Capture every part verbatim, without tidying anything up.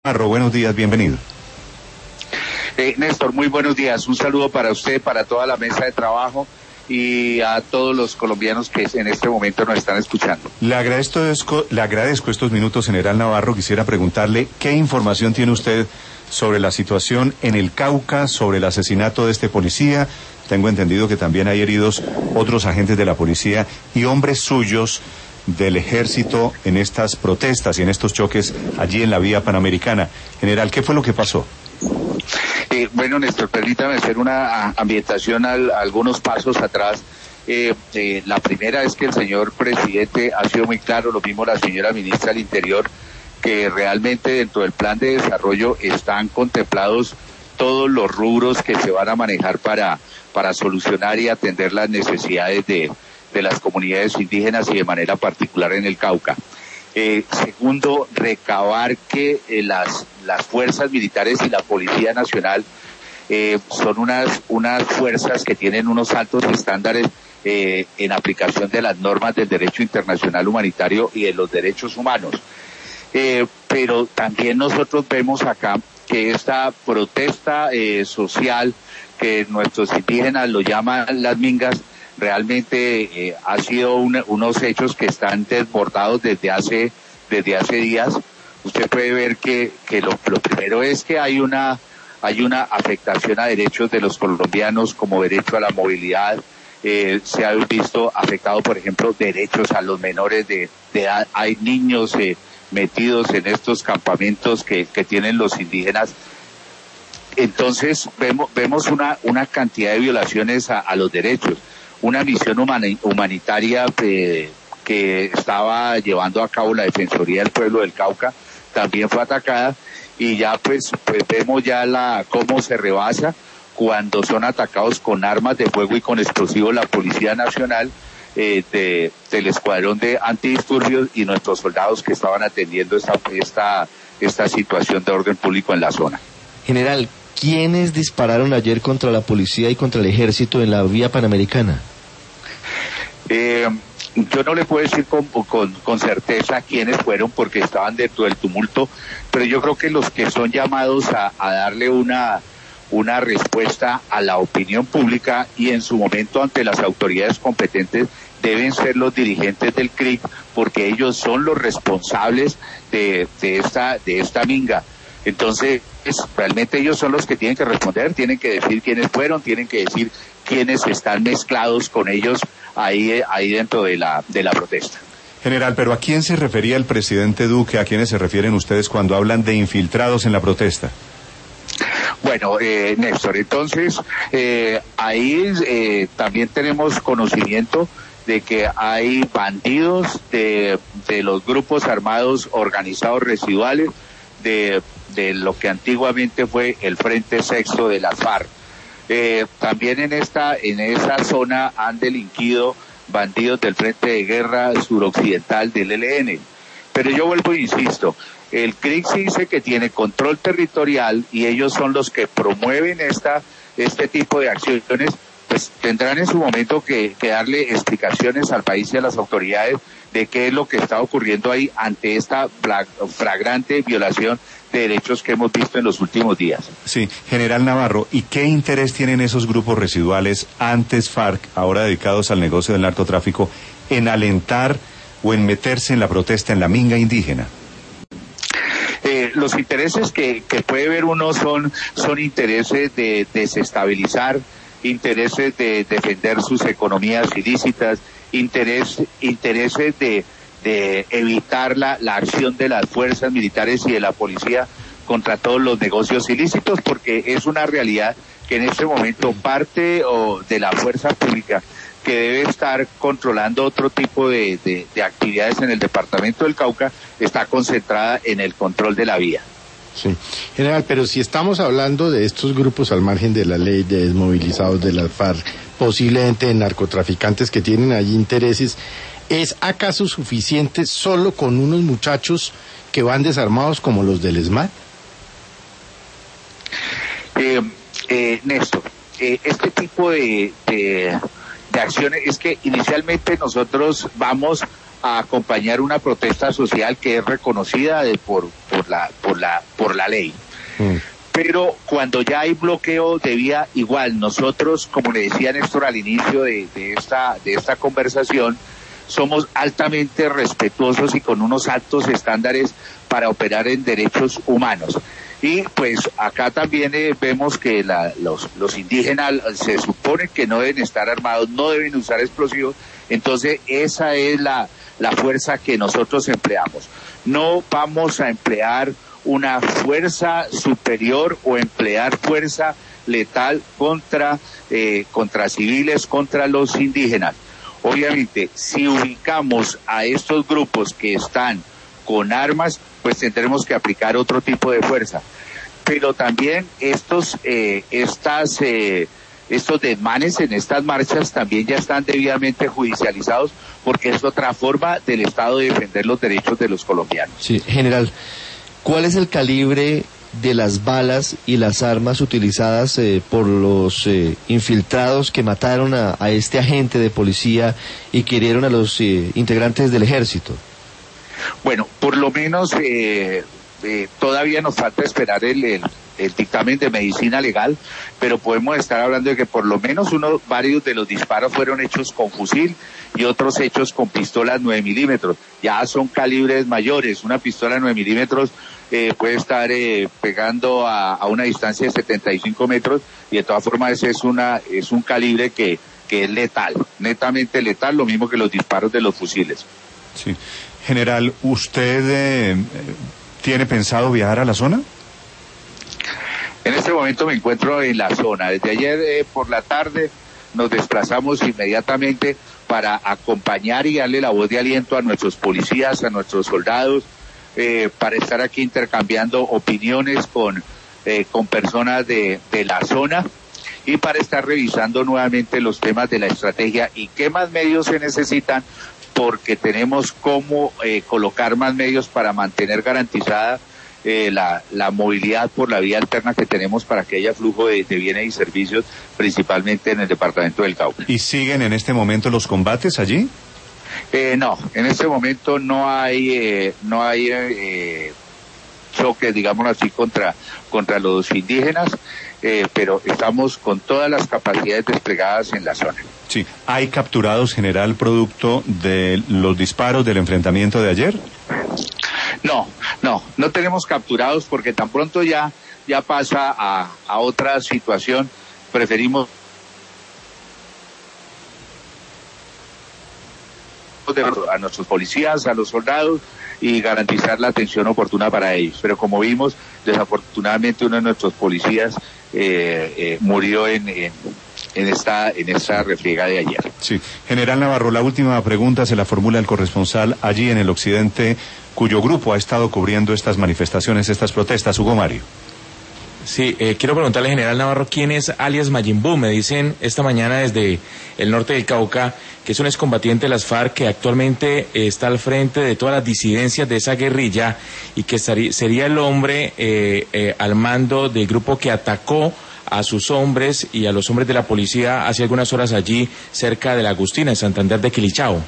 Navarro, buenos días, bienvenido. Eh, Néstor, muy buenos días. Un saludo para usted, para toda la mesa de trabajo y a todos los colombianos que en este momento nos están escuchando. Le agradezco, le agradezco estos minutos, general Navarro. Quisiera preguntarle qué información tiene usted sobre la situación en el Cauca, sobre el asesinato de este policía. Tengo entendido que también hay heridos otros agentes de la policía y hombres suyos del ejército en estas protestas y en estos choques allí en la vía Panamericana. General, ¿qué fue lo que pasó? Eh, bueno, Néstor, permítame hacer una ambientación al, a algunos pasos atrás. Eh, eh, la primera es que el señor presidente ha sido muy claro, lo mismo la señora ministra del Interior, que realmente dentro del plan de desarrollo están contemplados todos los rubros que se van a manejar para, para solucionar y atender las necesidades de, de las comunidades indígenas y de manera particular en el Cauca. Eh, segundo, recabar que eh, las, las fuerzas militares y la Policía Nacional eh, son unas, unas fuerzas que tienen unos altos estándares eh, en aplicación de las normas del derecho internacional humanitario y de los derechos humanos. Eh, pero también nosotros vemos acá que esta protesta eh, social, que nuestros indígenas lo llaman las mingas, realmente eh, ha sido un, unos hechos que están desbordados desde hace desde hace días. Usted puede ver que que lo, lo primero es que hay una hay una afectación a derechos de los colombianos, como derecho a la movilidad. Eh, se ha visto afectado, por ejemplo, derechos a los menores de, de edad. Hay niños eh, metidos en estos campamentos que, que tienen los indígenas. Entonces vemos vemos una una cantidad de violaciones a, a los derechos. Una misión humani- humanitaria eh, que estaba llevando a cabo la Defensoría del Pueblo del Cauca también fue atacada, y ya pues pues vemos ya la cómo se rebasa cuando son atacados con armas de fuego y con explosivos la Policía Nacional eh, de, del Escuadrón de Antidisturbios y nuestros soldados que estaban atendiendo esta esta esta situación de orden público en la zona. General, ¿quiénes dispararon ayer contra la policía y contra el ejército en la vía Panamericana? Eh, yo no le puedo decir con, con, con certeza quiénes fueron porque estaban dentro del tumulto, pero yo creo que los que son llamados a, a darle una, una respuesta a la opinión pública y en su momento ante las autoridades competentes deben ser los dirigentes del C R I C, porque ellos son los responsables de, de esta, de esta minga. Entonces, realmente ellos son los que tienen que responder, tienen que decir quiénes fueron, tienen que decir quiénes están mezclados con ellos ahí, ahí dentro de la, de la protesta. General, pero ¿a quién se refería el presidente Duque? ¿A quiénes se refieren ustedes cuando hablan de infiltrados en la protesta? Bueno, eh, Néstor, entonces, eh, ahí eh, también tenemos conocimiento de que hay bandidos de, de los grupos armados organizados residuales, de, de lo que antiguamente fue el Frente Sexto de las FARC. Eh, también en esta, en esa zona han delinquido bandidos del Frente de Guerra Suroccidental del E L N. Pero yo vuelvo e insisto, el C R I C dice que tiene control territorial y ellos son los que promueven esta, este tipo de acciones, pues tendrán en su momento que, que darle explicaciones al país y a las autoridades de qué es lo que está ocurriendo ahí ante esta flagrante violación de derechos que hemos visto en los últimos días. Sí, general Navarro, ¿y qué interés tienen esos grupos residuales, antes FARC, ahora dedicados al negocio del narcotráfico, en alentar o en meterse en la protesta, en la minga indígena? Eh, los intereses que, que puede ver uno son, son intereses de desestabilizar, intereses de defender sus economías ilícitas, interés, intereses de, de evitar la, la acción de las fuerzas militares y de la policía contra todos los negocios ilícitos, porque es una realidad que en este momento parte o de la fuerza pública que debe estar controlando otro tipo de, de, de actividades en el departamento del Cauca está concentrada en el control de la vía. Sí, general, pero si estamos hablando de estos grupos al margen de la ley, de desmovilizados de las FARC, posiblemente de narcotraficantes que tienen allí intereses, ¿es acaso suficiente solo con unos muchachos que van desarmados como los del ESMAD? Eh, eh, Néstor, eh, este tipo de, de, de acciones es que inicialmente nosotros vamos a acompañar una protesta social que es reconocida de, por, por por la, por la, por la ley. Mm. Pero cuando ya hay bloqueo de vía, igual nosotros, como le decía Néstor al inicio de, de esta, de esta conversación, somos altamente respetuosos y con unos altos estándares para operar en derechos humanos. Y pues acá también eh, vemos que la, los, los indígenas se supone que no deben estar armados, no deben usar explosivos, entonces esa es la, la fuerza que nosotros empleamos. No vamos a emplear una fuerza superior o emplear fuerza letal contra, eh, contra civiles, contra los indígenas. Obviamente, si ubicamos a estos grupos que están con armas, pues tendremos que aplicar otro tipo de fuerza. Pero también estos, eh, estas, eh, estos desmanes en estas marchas también ya están debidamente judicializados, porque es otra forma del Estado de defender los derechos de los colombianos. Sí, general, ¿cuál es el calibre de las balas y las armas utilizadas eh, por los eh, infiltrados que mataron a, a este agente de policía y que hirieron a los eh, integrantes del ejército? Bueno, por lo menos eh, eh, todavía nos falta esperar el, el, el dictamen de medicina legal, pero podemos estar hablando de que por lo menos uno, varios de los disparos fueron hechos con fusil y otros hechos con pistolas nueve milímetros. Ya son calibres mayores. Una pistola nueve milímetros eh, puede estar eh, pegando a, a una distancia de setenta y cinco metros, y de todas formas ese es una es un calibre que, que es letal, netamente letal, lo mismo que los disparos de los fusiles. Sí. General, ¿usted eh, tiene pensado viajar a la zona? En este momento me encuentro en la zona. Desde ayer eh, por la tarde nos desplazamos inmediatamente para acompañar y darle la voz de aliento a nuestros policías, a nuestros soldados, eh, para estar aquí intercambiando opiniones con, eh, con personas de, de la zona y para estar revisando nuevamente los temas de la estrategia y qué más medios se necesitan, porque tenemos cómo eh, colocar más medios para mantener garantizada eh, la, la movilidad por la vía alterna que tenemos para que haya flujo de, de bienes y servicios, principalmente en el departamento del Cauca. ¿Y siguen en este momento los combates allí? Eh, no, en este momento no hay eh, no hay eh, choques, digámoslo así, contra contra los indígenas, eh, pero estamos con todas las capacidades desplegadas en la zona. Sí. ¿Hay capturados, general, producto de los disparos del enfrentamiento de ayer? No, no, no tenemos capturados porque tan pronto ya ya pasa a, a otra situación, preferimos a nuestros policías, a los soldados y garantizar la atención oportuna para ellos. Pero como vimos, desafortunadamente uno de nuestros policías eh, eh, murió en, en, en esta en esta refriega de ayer. Sí. General Navarro, la última pregunta se la formula el corresponsal allí en el occidente, cuyo grupo ha estado cubriendo estas manifestaciones, estas protestas. Hugo Mario. Sí, eh, quiero preguntarle, general Navarro, ¿quién es alias Majin Buu? Me dicen esta mañana desde el norte del Cauca que es un excombatiente de las FARC que actualmente eh, está al frente de todas las disidencias de esa guerrilla y que estaría, sería el hombre eh, eh, al mando del grupo que atacó a sus hombres y a los hombres de la policía hace algunas horas allí cerca de la Agustina, en Santander de Quilichao.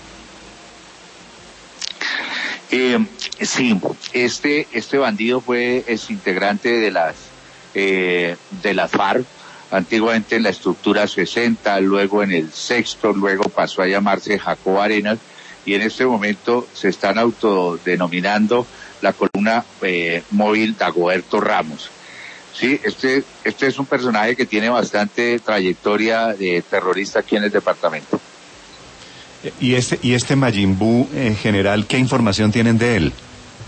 Eh, sí, este este bandido fue ex integrante de las eh, de las FARC, antiguamente en la estructura sesenta, luego en el sexto, luego pasó a llamarse Jacob Arenas y en este momento se están autodenominando la columna eh, móvil Dagoberto Ramos. Sí, este este es un personaje que tiene bastante trayectoria de terrorista aquí en el departamento. Y este y este Majin Buu, en general, ¿qué información tienen de él?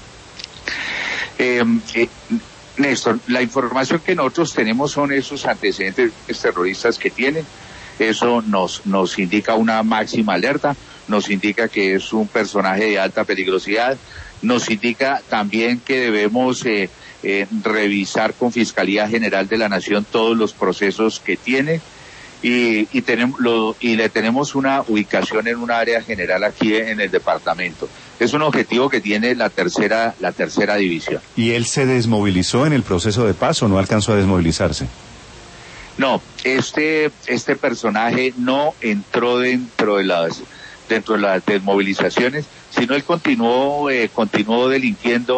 Eh, eh, Néstor, la información que nosotros tenemos son esos antecedentes terroristas que tienen. Eso nos nos indica una máxima alerta, nos indica que es un personaje de alta peligrosidad, nos indica también que debemos eh, eh, revisar con Fiscalía General de la Nación todos los procesos que tiene. Y, y, tenemos, lo, y le tenemos una ubicación en un área general aquí en el departamento. Es un objetivo que tiene la tercera la tercera división. ¿Y él se desmovilizó en el proceso de paz o no alcanzó a desmovilizarse? No, este este personaje no entró dentro de las dentro de las desmovilizaciones, sino él continuó eh, continuó delinquiendo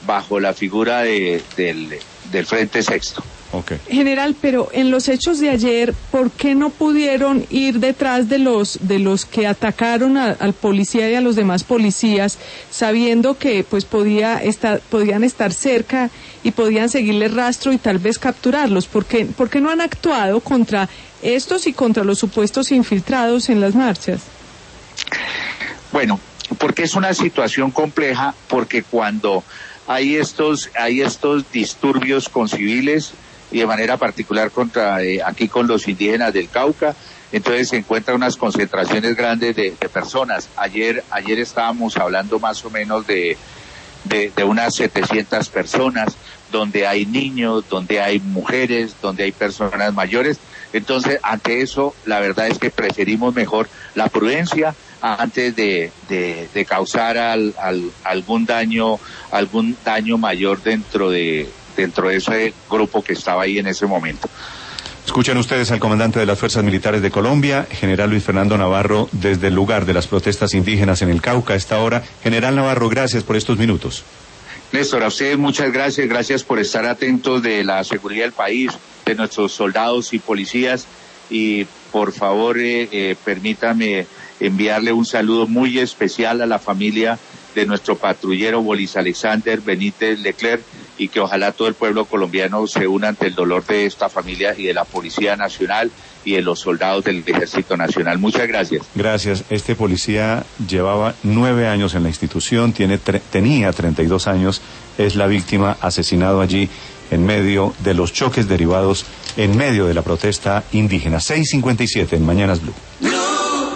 bajo la figura de, del, del Frente Sexto. Okay. General, pero en los hechos de ayer, ¿por qué no pudieron ir detrás de los de los que atacaron a, al policía y a los demás policías, sabiendo que pues podía estar, podían estar cerca y podían seguirle rastro y tal vez capturarlos? ¿Por qué, por qué no han actuado contra estos y contra los supuestos infiltrados en las marchas? Bueno, porque es una situación compleja, porque cuando hay estos hay estos disturbios con civiles, y de manera particular contra eh, aquí con los indígenas del Cauca, entonces se encuentran unas concentraciones grandes de, de personas. Ayer ayer estábamos hablando más o menos de, de, de unas setecientas personas, donde hay niños, donde hay mujeres, donde hay personas mayores. Entonces, ante eso, la verdad es que preferimos mejor la prudencia antes de, de, de causar al, al, algún daño, algún daño mayor dentro de dentro de ese grupo que estaba ahí en ese momento. Escuchen ustedes al comandante de las Fuerzas Militares de Colombia, general Luis Fernando Navarro, desde el lugar de las protestas indígenas en el Cauca a esta hora. General Navarro, gracias por estos minutos. Néstor, a ustedes muchas gracias, gracias por estar atentos de la seguridad del país, de nuestros soldados y policías, y por favor eh, eh, permítame enviarle un saludo muy especial a la familia de nuestro patrullero Bolis Alexander Benítez Leclerc, y que ojalá todo el pueblo colombiano se una ante el dolor de esta familia y de la Policía Nacional y de los soldados del Ejército Nacional. Muchas gracias. Gracias. Este policía llevaba nueve años en la institución, tiene tre- tenía treinta y dos años, es la víctima, asesinado allí en medio de los choques derivados, en medio de la protesta indígena. seis cincuenta y siete en Mañanas Blue.